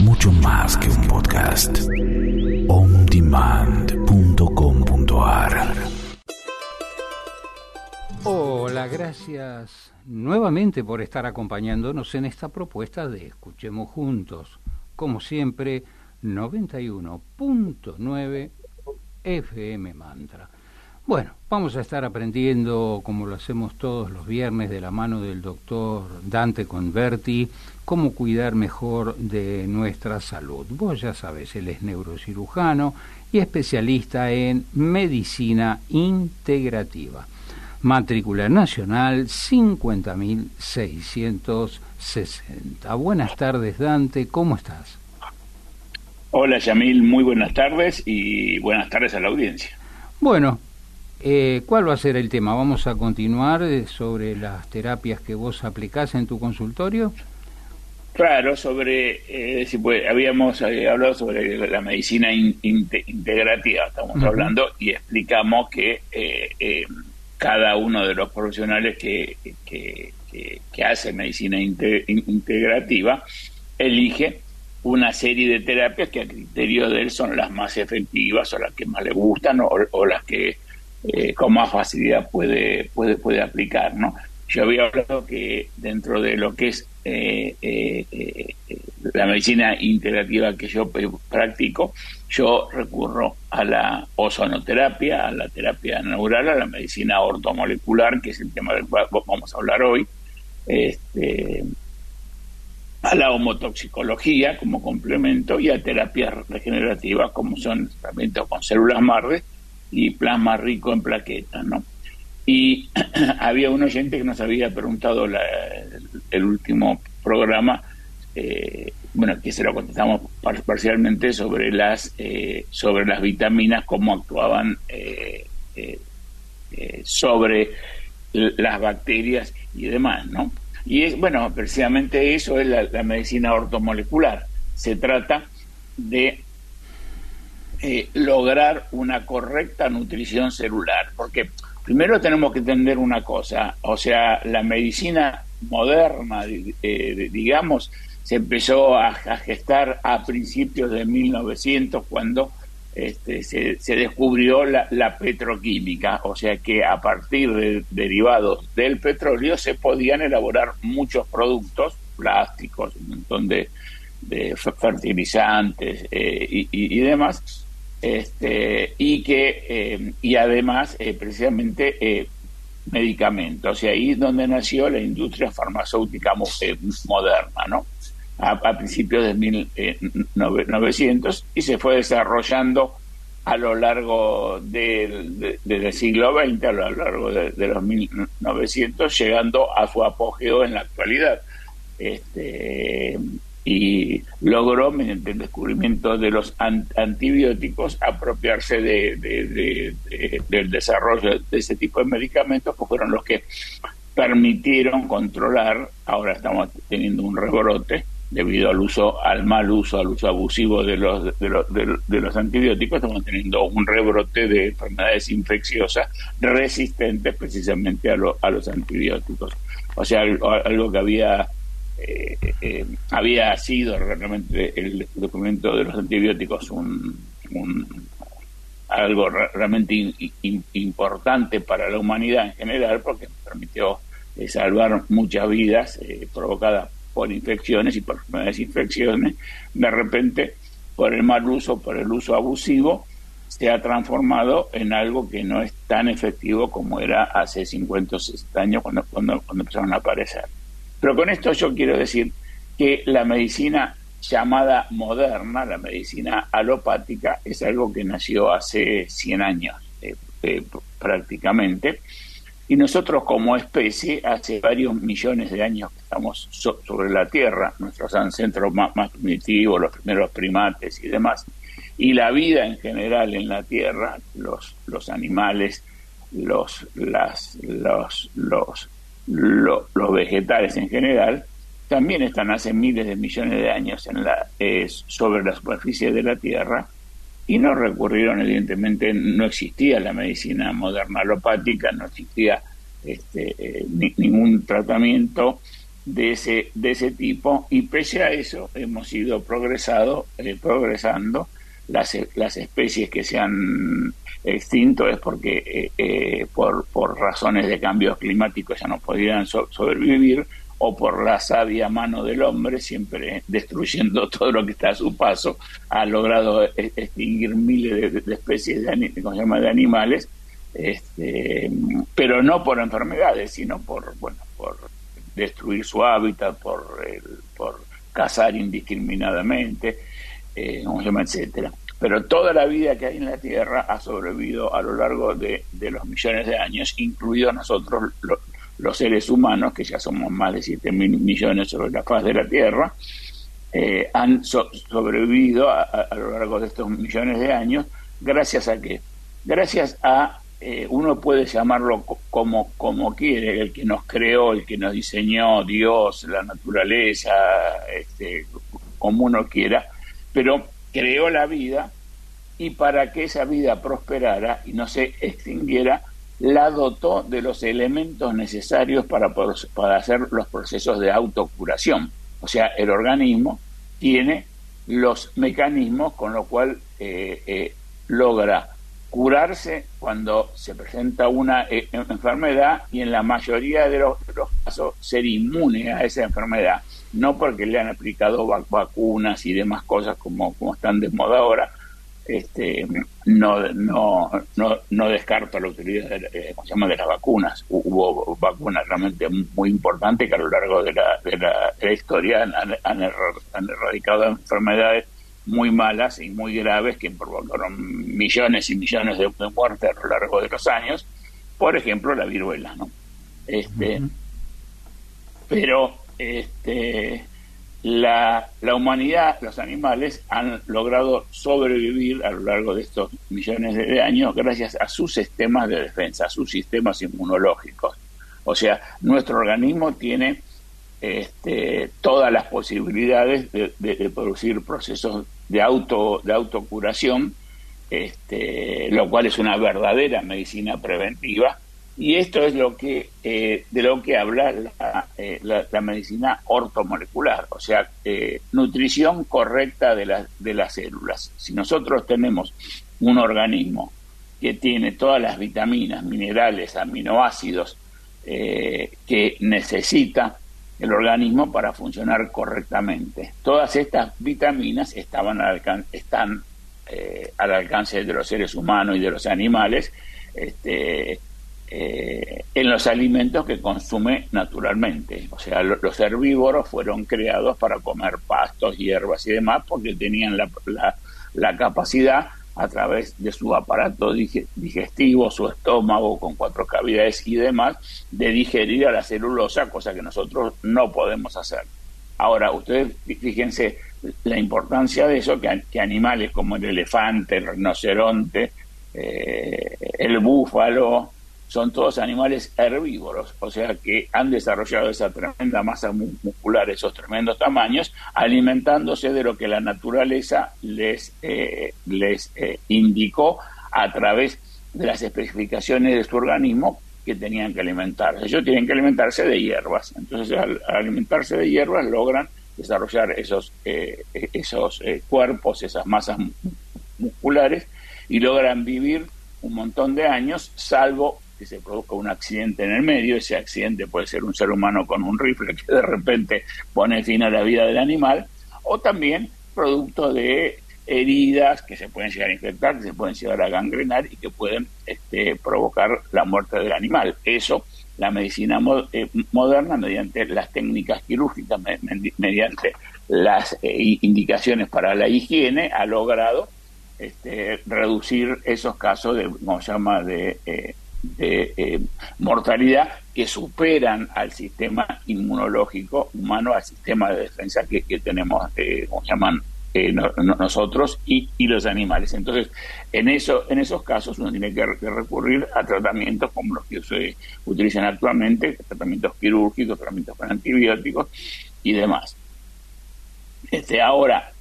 mucho más que un podcast. ondemand.com.ar. Hola, gracias nuevamente por estar acompañándonos en esta propuesta de Escuchemos Juntos. Como siempre, 91.9 FM Mantra. Bueno, vamos a estar aprendiendo, como lo hacemos todos los viernes, de la mano del doctor Dante Converti, cómo cuidar mejor de nuestra salud. Vos ya sabés, él es neurocirujano y especialista en medicina integrativa. Matrícula nacional 50.660. Buenas tardes, Dante, ¿cómo estás? Hola, Yamil, muy buenas tardes y buenas tardes a la audiencia. Bueno, ¿cuál va a ser el tema? ¿Vamos a continuar sobre las terapias que vos aplicás en tu consultorio? Claro, habíamos hablado sobre la medicina integrativa, estamos hablando, y explicamos que cada uno de los profesionales que hace medicina integrativa elige una serie de terapias que a criterio de él son las más efectivas o las que más le gustan o las que con más facilidad puede aplicar, ¿no? Yo había hablado que dentro de lo que es la medicina integrativa que yo practico, yo recurro a la ozonoterapia, a la terapia neural, a la medicina ortomolecular, que es el tema del cual vamos a hablar hoy, a la homotoxicología como complemento y a terapias regenerativas como son tratamientos con células madre y plasma rico en plaquetas, ¿no? Y había un oyente que nos había preguntado el último programa, que se lo contestamos parcialmente sobre las vitaminas, cómo actuaban sobre las bacterias y demás, ¿no? Y precisamente eso es la medicina ortomolecular. Se trata de lograr una correcta nutrición celular, porque primero tenemos que entender una cosa, o sea, la medicina moderna, digamos, se empezó a gestar a principios de 1900 cuando se descubrió la petroquímica, o sea que a partir de derivados del petróleo se podían elaborar muchos productos plásticos, un montón de fertilizantes y demás, y además precisamente medicamentos, y ahí es donde nació la industria farmacéutica moderna, ¿no? A principios de 1900, y se fue desarrollando a lo largo del siglo XX, a lo largo de los 1900, llegando a su apogeo en la actualidad. Y logró, mediante el descubrimiento de los antibióticos, apropiarse del desarrollo de ese tipo de medicamentos, que fueron los que permitieron controlar. Ahora estamos teniendo un rebrote debido al mal uso, al uso abusivo de los antibióticos. Estamos teniendo un rebrote de enfermedades infecciosas resistentes precisamente a los antibióticos. O sea, algo que había sido realmente el descubrimiento de los antibióticos algo realmente importante para la humanidad en general, porque permitió salvar muchas vidas provocadas por infecciones y por enfermedades infecciones. De repente, por el mal uso, por el uso abusivo, se ha transformado en algo que no es tan efectivo como era hace 50 o 60 años cuando empezaron a aparecer. Pero con esto yo quiero decir que la medicina llamada moderna, la medicina alopática, es algo que nació hace 100 años prácticamente, y nosotros como especie hace varios millones de años que estamos sobre la Tierra, nuestros ancestros más primitivos, los primeros primates y demás, y la vida en general en la Tierra, los animales, los vegetales en general, también están hace miles de millones de años sobre la superficie de la Tierra, y no recurrieron, evidentemente, no existía la medicina moderna alopática, no existía ningún tratamiento de ese tipo, y pese a eso hemos ido progresando. Las especies que se han extinto es porque por razones de cambios climáticos ya no podían sobrevivir, o por la sabia mano del hombre, siempre destruyendo todo lo que está a su paso, ha logrado extinguir miles de especies de animales, pero no por enfermedades, sino por destruir su hábitat, por cazar indiscriminadamente, etcétera. Pero toda la vida que hay en la Tierra ha sobrevivido a lo largo de los millones de años, incluidos nosotros, los seres humanos, que ya somos más de 7.000 millones sobre la faz de la Tierra, han sobrevivido a lo largo de estos millones de años. ¿Gracias a qué? Gracias a, uno puede llamarlo como quiere, el que nos creó, el que nos diseñó, Dios, la naturaleza, como uno quiera, pero creó la vida, y para que esa vida prosperara y no se extinguiera, la dotó de los elementos necesarios para hacer los procesos de autocuración. O sea, el organismo tiene los mecanismos con lo cual logra curarse cuando se presenta una enfermedad, y en la mayoría de los casos ser inmune a esa enfermedad, no porque le han aplicado vacunas y demás cosas como están de moda ahora. No descarto la utilidad de las vacunas. Hubo vacunas realmente muy importantes que a lo largo de la historia han erradicado enfermedades muy malas y muy graves que provocaron millones y millones de muertes a lo largo de los años. Por ejemplo, la viruela, ¿no? Pero la humanidad, los animales, han logrado sobrevivir a lo largo de estos millones de años gracias a sus sistemas de defensa, a sus sistemas inmunológicos. O sea, nuestro organismo tiene todas las posibilidades de producir procesos de autocuración, lo cual es una verdadera medicina preventiva. Y esto es de lo que habla la medicina ortomolecular, o sea, nutrición correcta de las células. Si nosotros tenemos un organismo que tiene todas las vitaminas, minerales, aminoácidos que necesita el organismo para funcionar correctamente, todas estas vitaminas están al alcance de los seres humanos y de los animales, en los alimentos que consume naturalmente. O sea, los herbívoros fueron creados para comer pastos, hierbas y demás, porque tenían la capacidad, a través de su aparato digestivo, su estómago con 4 cavidades y demás, de digerir a la celulosa, cosa que nosotros no podemos hacer. Ahora, ustedes fíjense la importancia de eso, que animales como el elefante, el rinoceronte, el búfalo, son todos animales herbívoros, o sea que han desarrollado esa tremenda masa muscular, esos tremendos tamaños, alimentándose de lo que la naturaleza les indicó a través de las especificaciones de su organismo que tenían que alimentarse. Ellos tienen que alimentarse de hierbas, entonces al alimentarse de hierbas logran desarrollar esos cuerpos, esas masas musculares, y logran vivir un montón de años, salvo que se produzca un accidente en el medio. Ese accidente puede ser un ser humano con un rifle que de repente pone fin a la vida del animal, o también producto de heridas que se pueden llegar a infectar, que se pueden llegar a gangrenar y que pueden provocar la muerte del animal. Eso, la medicina moderna, mediante las técnicas quirúrgicas, mediante las indicaciones para la higiene, ha logrado reducir esos casos de, como se llama, de mortalidad, que superan al sistema inmunológico humano, al sistema de defensa que tenemos, como llaman nosotros y los animales. Entonces, en esos casos uno tiene que recurrir a tratamientos como los que se utilizan actualmente, tratamientos quirúrgicos, tratamientos con antibióticos y demás. Ahora,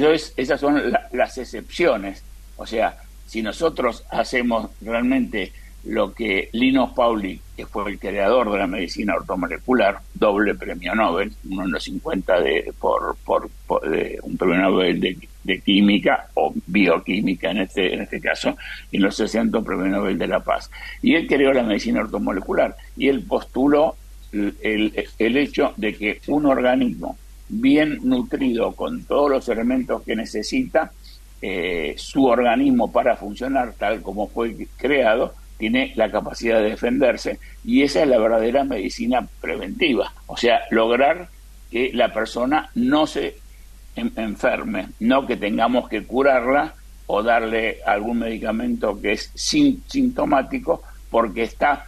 esas son las excepciones. O sea, si nosotros hacemos realmente lo que Linus Pauling, que fue el creador de la medicina ortomolecular, doble premio Nobel, uno en los 50 de un premio Nobel de química o bioquímica en este caso, y en los 60 un premio Nobel de la Paz. Y él creó la medicina ortomolecular y él postuló el hecho de que un organismo bien nutrido con todos los elementos que necesita, su organismo para funcionar tal como fue creado, tiene la capacidad de defenderse, y esa es la verdadera medicina preventiva, o sea, lograr que la persona no se enferme, no que tengamos que curarla o darle algún medicamento que es sintomático porque está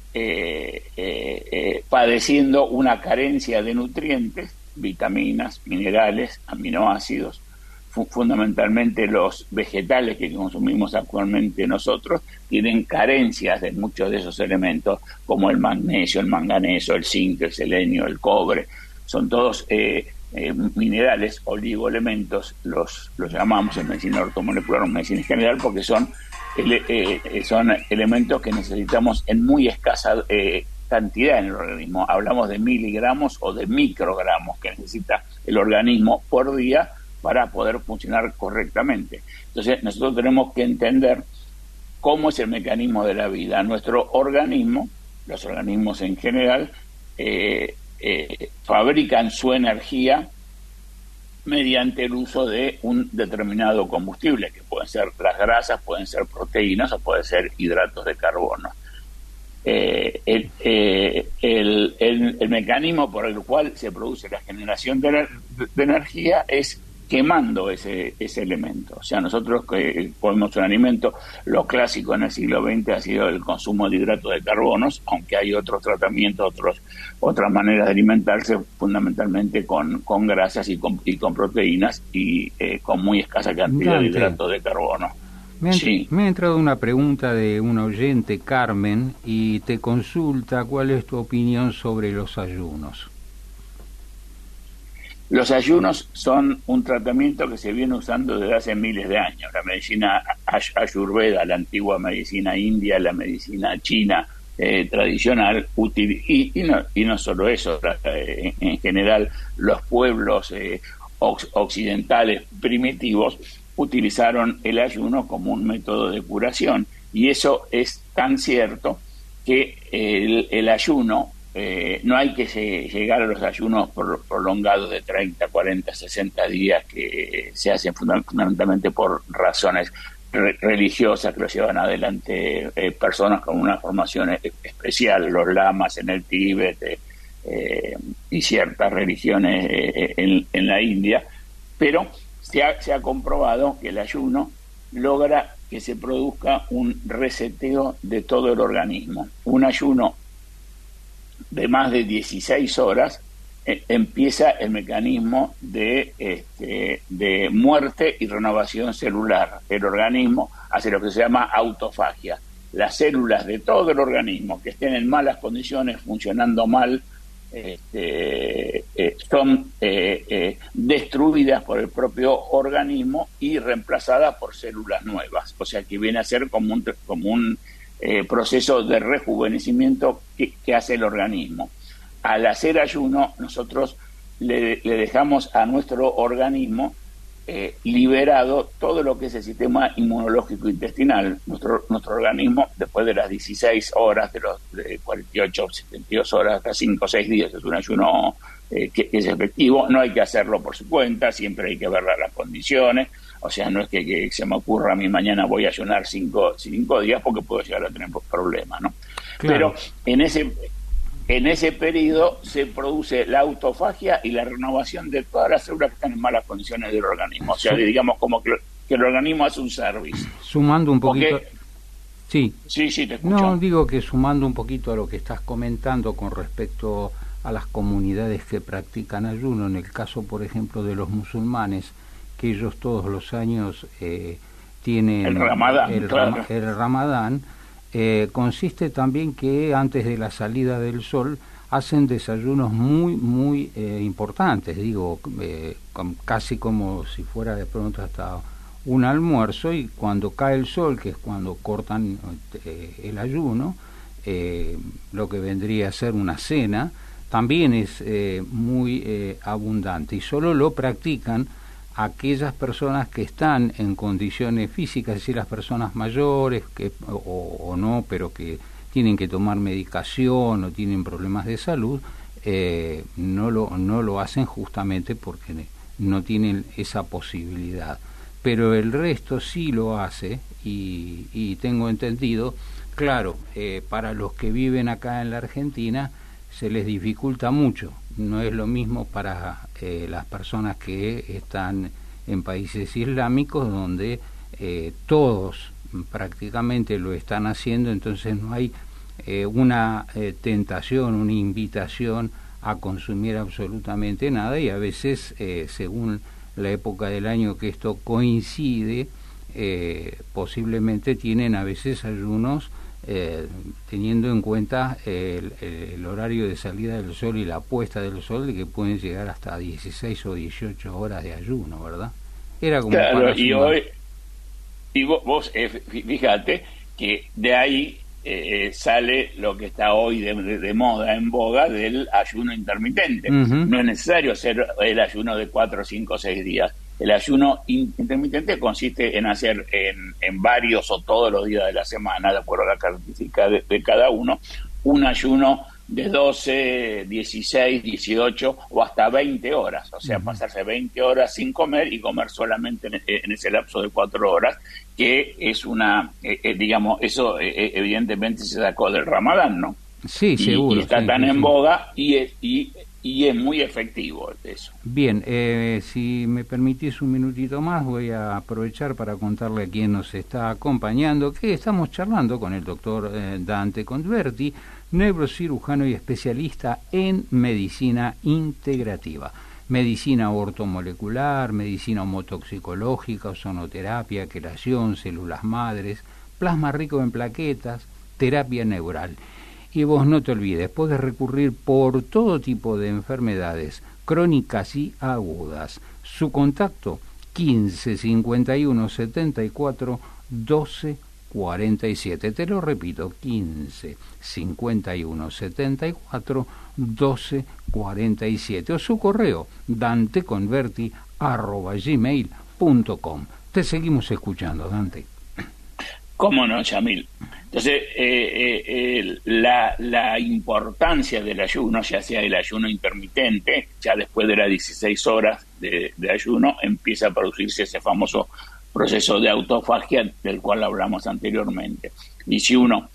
padeciendo una carencia de nutrientes, vitaminas, minerales, aminoácidos. Fundamentalmente los vegetales que consumimos actualmente nosotros tienen carencias de muchos de esos elementos, como el magnesio, el manganeso, el zinc, el selenio, el cobre. Son todos minerales, oligoelementos, los llamamos en medicina ortomolecular o en medicina en general, porque son elementos que necesitamos en muy escasa cantidad en el organismo. Hablamos de miligramos o de microgramos que necesita el organismo por día para poder funcionar correctamente. Entonces, nosotros tenemos que entender cómo es el mecanismo de la vida. Nuestro organismo, los organismos en general, fabrican su energía mediante el uso de un determinado combustible, que pueden ser las grasas, pueden ser proteínas o pueden ser hidratos de carbono. El mecanismo por el cual se produce la generación de energía es quemando ese elemento. O sea, nosotros que comemos un alimento, lo clásico en el siglo XX ha sido el consumo de hidratos de carbonos, aunque hay otros tratamientos, otras maneras de alimentarse, fundamentalmente con grasas y con proteínas y con muy escasa cantidad de hidratos de carbono. Me ha entrado una pregunta de un oyente, Carmen, y te consulta cuál es tu opinión sobre los ayunos. Los ayunos son un tratamiento que se viene usando desde hace miles de años. La medicina Ayurveda, la antigua medicina india, la medicina china tradicional, y no solo eso, en general los pueblos occidentales primitivos utilizaron el ayuno como un método de curación. Y eso es tan cierto que el ayuno, no hay que llegar a los ayunos prolongados de 30, 40, 60 días que se hacen fundamentalmente por razones religiosas que lo llevan adelante personas con una formación especial, los lamas en el Tíbet y ciertas religiones en la India, pero se ha comprobado que el ayuno logra que se produzca un reseteo de todo el organismo. Un ayuno de más de 16 horas empieza el mecanismo de muerte y renovación celular. El organismo hace lo que se llama autofagia. Las células de todo el organismo que estén en malas condiciones, funcionando mal, son destruidas por el propio organismo y reemplazadas por células nuevas. O sea que viene a ser como un proceso de rejuvenecimiento que hace el organismo. Al hacer ayuno, nosotros le dejamos a nuestro organismo liberado todo lo que es el sistema inmunológico intestinal. Nuestro organismo, después de las 16 horas, de 48, 72 horas, hasta 5 o 6 días, es un ayuno que es efectivo. No hay que hacerlo por su cuenta, siempre hay que ver las condiciones. O sea, no es que se me ocurra a mí mañana voy a ayunar 5 días porque puedo llegar a tener problemas, ¿no? Claro. Pero en ese periodo se produce la autofagia y la renovación de todas las células que están en malas condiciones del organismo. O sea, digamos como que el organismo hace un service. Sumando un poquito... Sí, te escucho. No, digo que sumando un poquito a lo que estás comentando con respecto a las comunidades que practican ayuno, en el caso, por ejemplo, de los musulmanes, que ellos todos los años tienen el Ramadán, el Ramadán, consiste también que antes de la salida del sol hacen desayunos muy importantes, digo, casi como si fuera de pronto hasta un almuerzo, y cuando cae el sol, que es cuando cortan el ayuno, lo que vendría a ser una cena, también es muy abundante, y solo lo practican aquellas personas que están en condiciones físicas, es decir, las personas mayores o no, pero que tienen que tomar medicación o tienen problemas de salud, no lo hacen justamente porque no tienen esa posibilidad. Pero el resto sí lo hace, y tengo entendido, claro, para los que viven acá en la Argentina se les dificulta mucho. No es lo mismo para las personas que están en países islámicos, donde todos prácticamente lo están haciendo, entonces no hay una tentación, una invitación a consumir absolutamente nada, y a veces, según la época del año que esto coincide, posiblemente tienen a veces ayunos teniendo en cuenta el horario de salida del sol y la puesta del sol, de que pueden llegar hasta 16 o 18 horas de ayuno, ¿verdad? Era como claro, y vos fíjate que de ahí sale lo que está hoy de moda, en boga, del ayuno intermitente. Uh-huh. No es necesario hacer el ayuno de 4, 5, 6 días. El ayuno intermitente consiste en hacer en varios o todos los días de la semana, de acuerdo a la característica de cada uno, un ayuno de 12, 16, 18 o hasta 20 horas. O sea, pasarse 20 horas sin comer y comer solamente en ese lapso de 4 horas, que es digamos, eso evidentemente se sacó del Ramadán, ¿no? Sí, seguro. Y está tan en boga y es muy efectivo eso. Bien, si me permitís un minutito más, voy a aprovechar para contarle a quien nos está acompañando que estamos charlando con el doctor Dante Converti, neurocirujano y especialista en medicina integrativa, medicina ortomolecular, medicina homotoxicológica, ozonoterapia, quelación, células madres, plasma rico en plaquetas, terapia neural. Y vos no te olvides, podés recurrir por todo tipo de enfermedades crónicas y agudas. Su contacto 15 51 74 12 47. Te lo repito, 15 51 74 12 47. O su correo danteconverti@gmail.com. Te seguimos escuchando, Dante. ¿Cómo no, Yamil? Entonces, la importancia del ayuno, ya sea el ayuno intermitente, ya después de las 16 horas de ayuno, empieza a producirse ese famoso proceso de autofagia del cual hablamos anteriormente. Y si uno,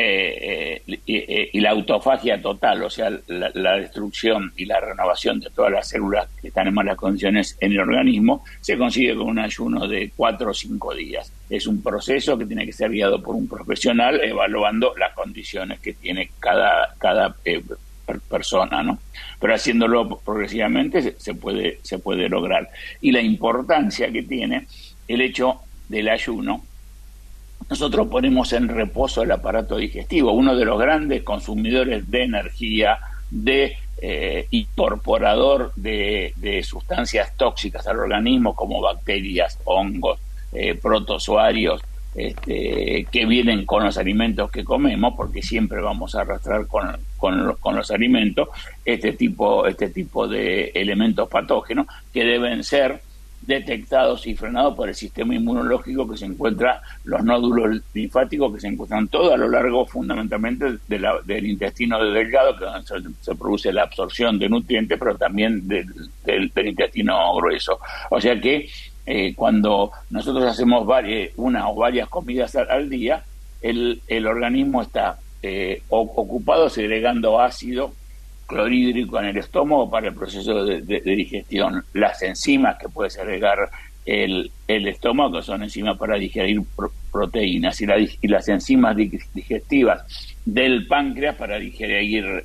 y la autofagia total, o sea, la destrucción y la renovación de todas las células que están en malas condiciones en el organismo, se consigue con un ayuno de 4 o 5 días. Es un proceso que tiene que ser guiado por un profesional, evaluando las condiciones que tiene cada persona, ¿no? Pero haciéndolo progresivamente se puede lograr. Y la importancia que tiene el hecho del ayuno, nosotros ponemos en reposo el aparato digestivo, uno de los grandes consumidores de energía, de incorporador de sustancias tóxicas al organismo, como bacterias, hongos, protozoarios, que vienen con los alimentos que comemos, porque siempre vamos a arrastrar con los alimentos este tipo de elementos patógenos que deben ser detectados y frenados por el sistema inmunológico, que se encuentra, los nódulos linfáticos que se encuentran todo a lo largo fundamentalmente del intestino delgado, que se produce la absorción de nutrientes, pero también del intestino grueso. O sea que cuando nosotros hacemos una o varias comidas al día, el organismo está ocupado segregando ácido clorhídrico en el estómago para el proceso de digestión. Las enzimas que puede segregar el estómago, que son enzimas para digerir proteínas, y las enzimas digestivas del páncreas para digerir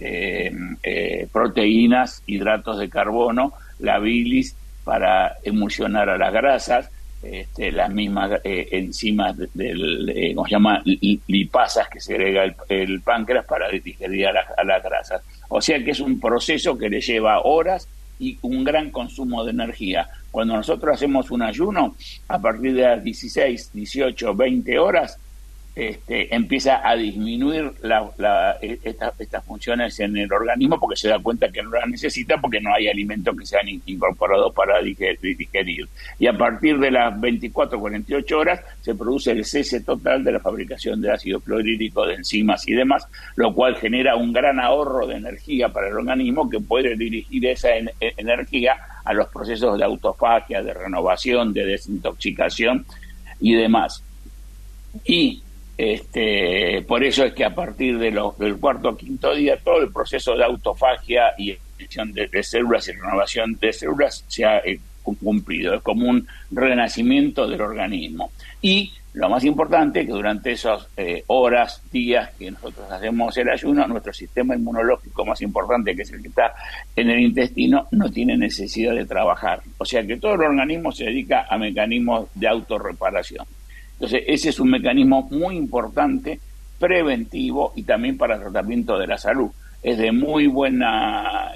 proteínas, hidratos de carbono, la bilis para emulsionar a las grasas, las mismas enzimas ¿cómo se llama? Lipasas que segrega el páncreas para digerir a las grasas. O sea que es un proceso que le lleva horas y un gran consumo de energía. Cuando nosotros hacemos un ayuno, a partir de las 16, 18, 20 horas, empieza a disminuir estas funciones en el organismo, porque se da cuenta que no las necesita, porque no hay alimentos que sean incorporados para digerir. Y a partir de las 24, 48 horas se produce el cese total de la fabricación de ácido clorhídrico, de enzimas y demás, lo cual genera un gran ahorro de energía para el organismo, que puede dirigir esa energía a los procesos de autofagia, de renovación, de desintoxicación y demás. Y por eso es que a partir del cuarto o quinto día todo el proceso de autofagia y extinción de células y renovación de células se ha cumplido. Es como un renacimiento del organismo. Y lo más importante es que durante esas horas, días que nosotros hacemos el ayuno, nuestro sistema inmunológico más importante, que es el que está en el intestino, no tiene necesidad de trabajar. O sea que todo el organismo se dedica a mecanismos de autorreparación. Entonces, ese es un mecanismo muy importante, preventivo y también para tratamiento de la salud. Es de muy buena,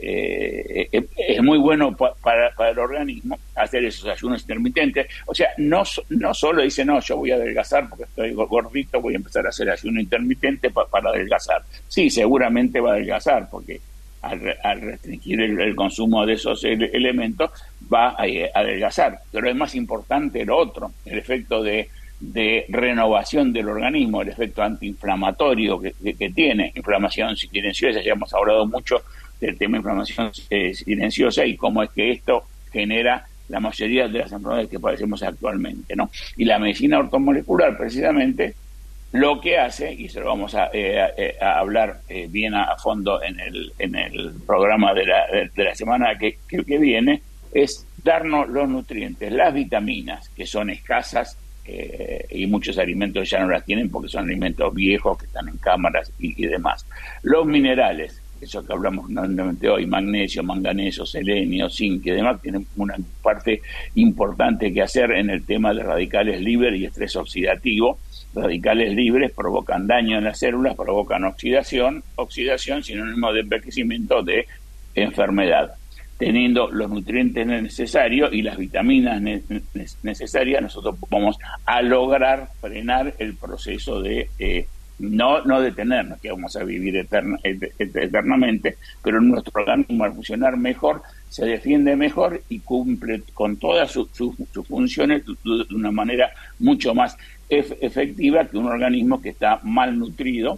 es muy bueno para el organismo hacer esos ayunos intermitentes. O sea, no solo dice, no, yo voy a adelgazar porque estoy gordito, voy a empezar a hacer ayuno intermitente para adelgazar. Sí, seguramente va a adelgazar porque al restringir el consumo de esos elementos va a adelgazar. Pero es más importante lo otro, el efecto de renovación del organismo, el efecto antiinflamatorio que tiene, inflamación silenciosa. Ya hemos hablado mucho del tema de inflamación silenciosa y cómo es que esto genera la mayoría de las enfermedades que padecemos actualmente, ¿no? Y la medicina ortomolecular, precisamente, lo que hace, y se lo vamos a hablar bien a fondo en el programa de la semana que viene, es darnos los nutrientes, las vitaminas, que son escasas, y muchos alimentos ya no las tienen porque son alimentos viejos que están en cámaras y demás. Los minerales, eso que hablamos normalmente hoy, magnesio, manganeso, selenio, zinc y demás, tienen una parte importante que hacer en el tema de radicales libres y estrés oxidativo. Radicales libres provocan daño en las células, provocan oxidación sinónimo de envejecimiento, de enfermedad. Teniendo los nutrientes necesarios y las vitaminas necesarias, nosotros vamos a lograr frenar el proceso de no detenernos, que vamos a vivir eternamente, pero nuestro organismo, al funcionar mejor, se defiende mejor y cumple con todas sus funciones de una manera mucho más efectiva que un organismo que está malnutrido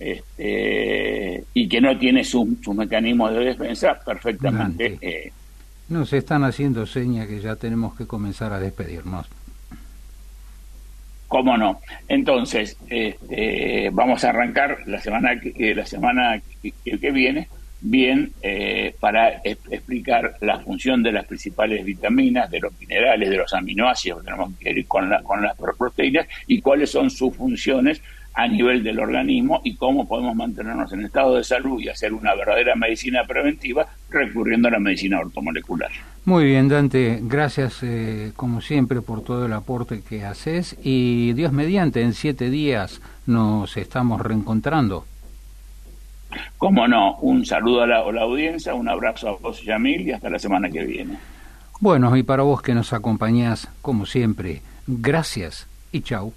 y que no tiene sus mecanismos de defensa perfectamente. Nos están haciendo señas que ya tenemos que comenzar a despedirnos. ¿Cómo no? Entonces, vamos a arrancar la semana que viene bien para explicar la función de las principales vitaminas, de los minerales, de los aminoácidos, que tenemos que ir con las proteínas, y cuáles son sus funciones a nivel del organismo y cómo podemos mantenernos en estado de salud y hacer una verdadera medicina preventiva recurriendo a la medicina ortomolecular. Muy bien, Dante, gracias como siempre por todo el aporte que haces, y Dios mediante, en 7 días nos estamos reencontrando. Cómo no, un saludo a la audiencia, un abrazo a vos, Yamil, y hasta la semana que viene. Bueno, y para vos que nos acompañás, como siempre, gracias y chau.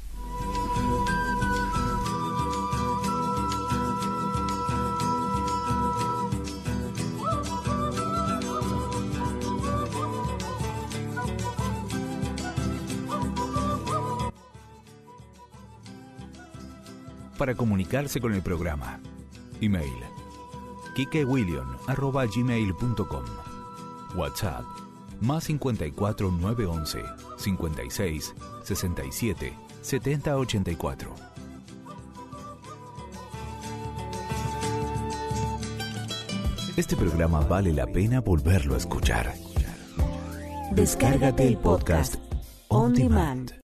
Para comunicarse con el programa, email kikewilliam@gmail.com, WhatsApp +54 911 56 67 70 84. Este programa vale la pena volverlo a escuchar. Descárgate el podcast On Demand.